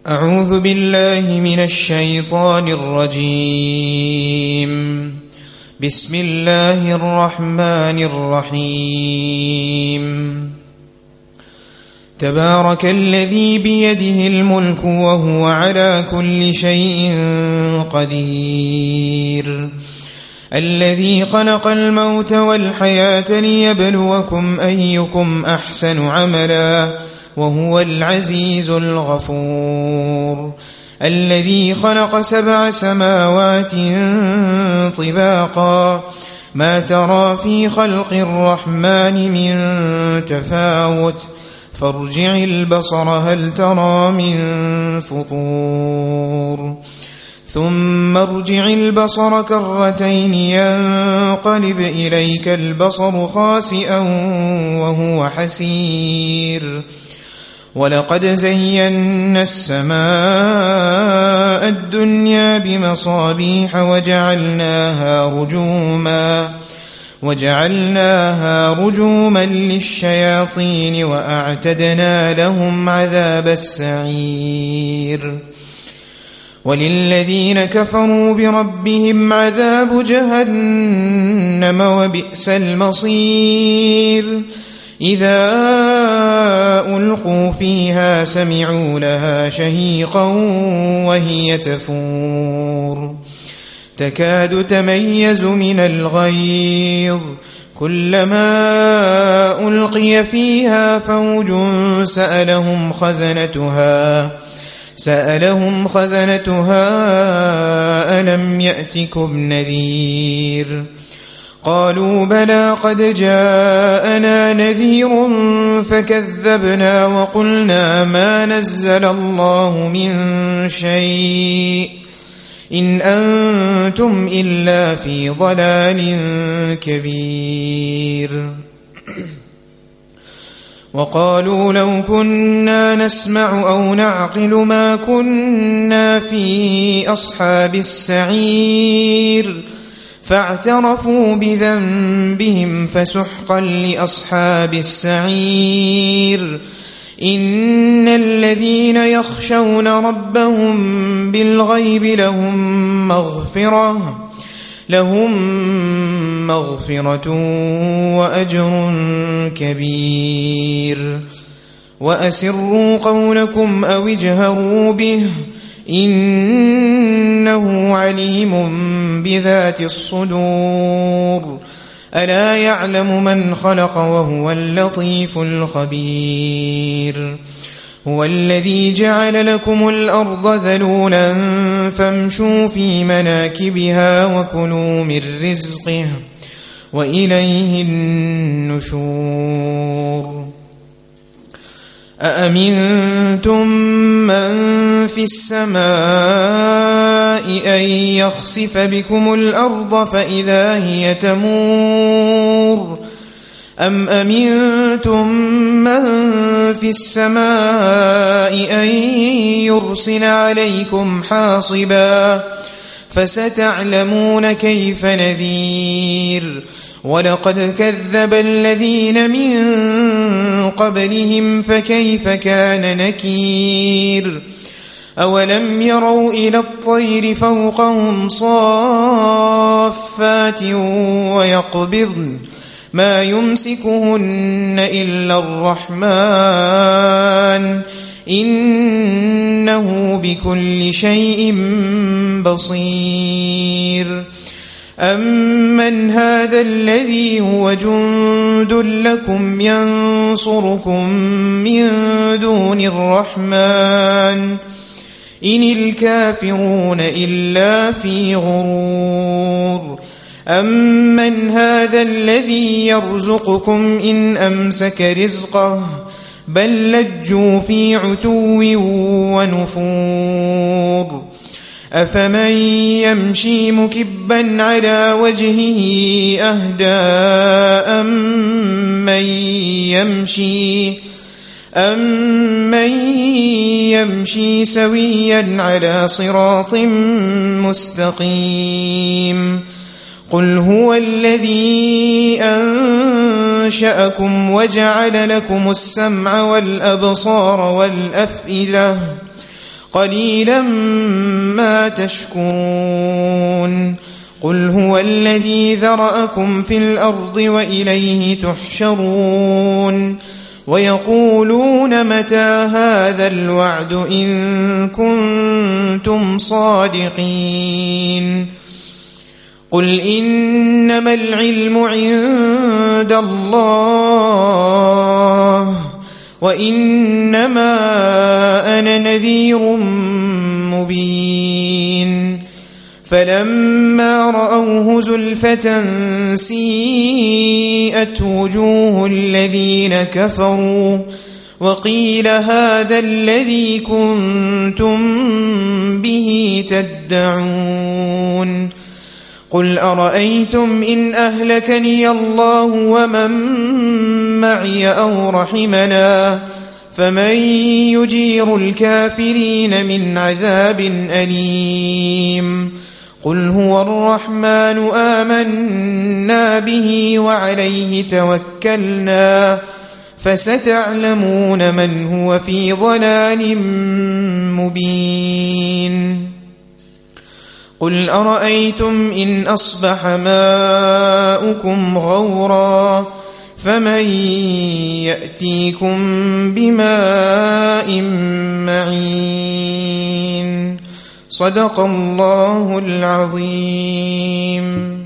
أعوذ بالله من الشيطان الرجيم. بسم الله الرحمن الرحيم. تبارك الذي بيده الملك وهو على كل شيء قدير. الذي خلق الموت والحياة ليبلوكم أيكم أحسن عملا وهو العزيز الغفور. الذي خلق 7 سماوات طباقا ما ترى في خلق الرحمن من تفاوت فارجع البصر هل ترى من فطور ثم ارجع البصر كرتين ينقلب إليك البصر خاسئا وهو حسير. ولقد زينا السماء الدنيا بمصابيح وجعلناها رجوما للشياطين وأعتدنا لهم عذاب السعير. وللذين كفروا بربهم عذاب جهنم وبئس المصير. إذا ألقوا فيها سمعوا لها شهيقا وهي تفور تكاد تميز من الغيظ كلما ألقي فيها فوج سألهم خزنتها ألم يأتكم نذير قالوا بلى قد جاءنا نذير فكذبنا وقلنا ما نزل الله من شيء إن أنتم إلا في ضلال كبير. وقالوا لو كنا نسمع أو نعقل ما كنا في أصحاب السعير فاعترفوا بذنبهم فسحقا لأصحاب السعير. إن الذين يخشون ربهم بالغيب لهم مغفرة وأجر كبير. وأسروا قولكم أو اجهروا به إنه عليم بذات الصدور. ألا يعلم من خلق وهو اللطيف الخبير. هو الذي جعل لكم الأرض ذلولا فامشوا في مناكبها وكلوا من رزقه وإليه النشور. أأمنتم من في السماء أن يخسف بكم الأرض فإذا هي تمور أم أمنتم من في السماء أن يرسل عليكم حاصبا فستعلمون كيف نذير. ولقد كذب الذين من قبلهم فكيف كان نكير. أولم يروا إلى الطير فوقهم صافات ويقبضن ما يمسكهن إلا الرحمن إنه بكل شيء بصير. أمن هذا الذي هو جند لكم ينصركم من دون الرحمن إن الكافرون إلا في غرور. أمن هذا الذي يرزقكم إن أمسك رزقه بل لجوا في عتو ونفور. أفمن يمشي مكبا على وجهه أهدى أمن يمشي سويا على صراط مستقيم. قل هو الذي أنشأكم وجعل لكم السمع والأبصار والأفئدة قليلا ما تشكرون قل هو الذي ذرأكم في الأرض وإليه تحشرون ويقولون متى هذا الوعد إن كنتم صادقين قل إنما العلم عند الله وإنما أنا نذير مبين فلما رأوه زلفة سيئت وجوه الذين كفروا وقيل هذا الذي كنتم به تدعون قل أرأيتم إن أهلكني الله ومن معي أو رحمنا فمن يجير الكافرين من عذاب أليم قل هو الرحمن آمنا به وعليه توكلنا فستعلمون من هو في ضلال مبين قل أرأيتم إن أصبح ماؤكم غورا فمن يأتيكم بماء معين صدق الله العظيم.